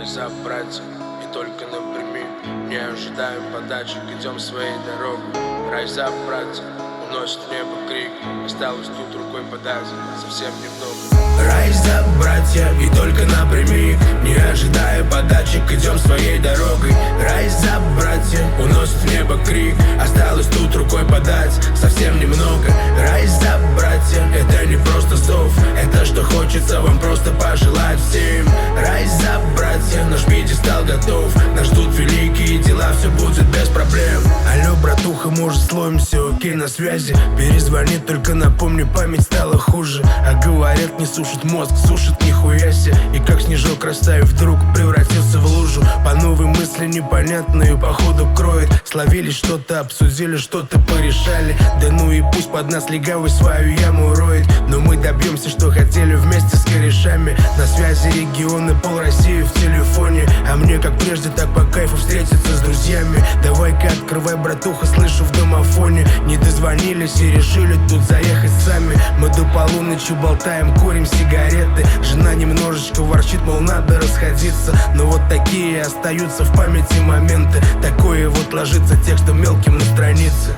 за братья, и только напрямик. Не ожидаем подачек, идем своей дорогой. Рай за братья, уносит в небо крик. Осталось тут рукой подать, совсем немного. Рай за братья, и только напрямик. Не ожидая подачек, идем своей дорогой. Рай за братья, уносит в небо крик. Осталось тут рукой подать, совсем немного. Рай за братья, это не просто зов, это что хочется вам просто пожелать всем. Рай за братья, наш пьедестал готов. Нас ждут великие дела, все будет без проблем. Алло, братуха, может словим, все окей, на связи. Перезвони, только напомни, память стала хуже. А говорят, не сушит мозг, сушит нихуя себе. И как снежок растаяв, вдруг превратился в лужу. По новой мысли непонятную походу кроет. Словили что-то, обсудили что-то, порешали. Да ну и пусть под нас легавый свою яму роет. Но мы добьемся, что хотели вместе с корешами. На связи регионы, пол России в телефоне. А мне как прежде, так по кайфу встретиться с друзьями. Давай-ка открывай, братуха, слышу в домофоне. Не дозвонились и решили тут заехать сами. Мы до полуночи болтаем, курим сигареты. Жена немножечко ворчит, мол, надо расходиться. Но вот такие остаются в памяти моменты. Такое вот ложится текстом мелким на странице.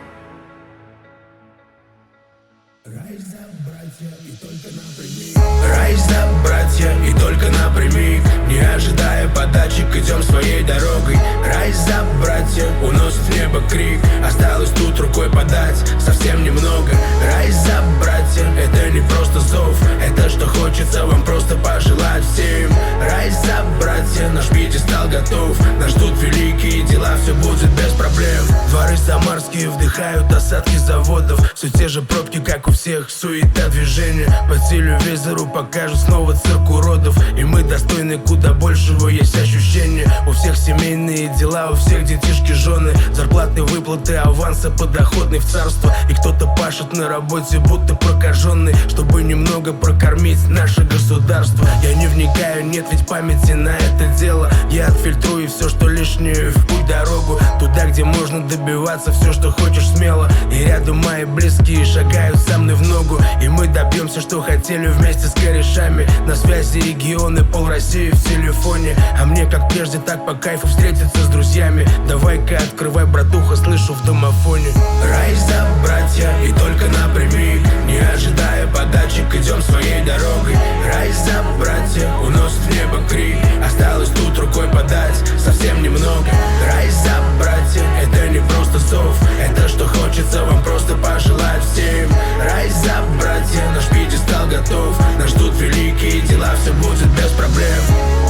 Рай за братья, и только напрямик. Рай за братья, и только напрямик. Не ожидая подачек, идем своей дорогой. Рай за братья, уносит в небо крик. Осталось тут рукой подать, совсем немного. Рай за братья, это не просто зов, это что хочется вам просто пожелать всем. Рай за братья, наш пьедестал готов. Нас ждут великие дела, все будет без проблем. Дворы самарские вдыхают осадки заводов. Все те же пробки, как у всех, суета движения. По телевизору покажут снова цирк уродов. И мы достойны куда большего, есть ощущение. У всех семейные дела, у всех детишки, жены. Зарплаты, выплаты, авансы, подоходный в царство. И кто-то пашет на работе, будто прокаженный, чтобы немного прокормить наше государство. Я не вникаю, нет ведь памяти на это дело. Я отфильтрую все, что лишнее, в путь дорогу. Туда, где можно добиваться все, что хочешь, смело. И рядом мои близкие шагают со мной в ногу. И мы добьемся, что хотели вместе с корешами. На связи регионы, пол России в телефоне. А мне как прежде, так по кайфу встретиться с друзьями. Давай-ка открывай, братуха, слышу в домофоне. Рай за братья, и только напрямик. Не ожидая подачек, идем своей дорогой. Рай за братья, уносит в небо крик. Осталось тут рукой подать, совсем немного. Рай за братья, это не просто зов, это что хочется вам просто пожелать всем. Рай за братья, наш пьедестал готов. Нас ждут великие дела, все будет без проблем.